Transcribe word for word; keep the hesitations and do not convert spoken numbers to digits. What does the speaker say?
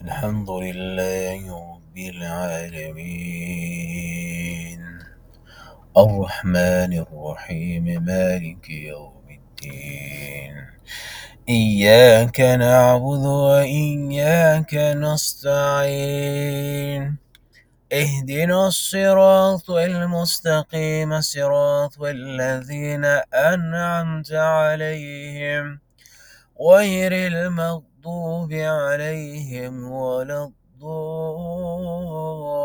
الحمد لله رب العالمين، الرحمن الرحيم، مالك يوم الدين. إياك نعبد وإياك نستعين، اهدنا الصراط المستقيم، صراط الذين أنعمت عليهم غير المغضوب عليهم ولا الضالين.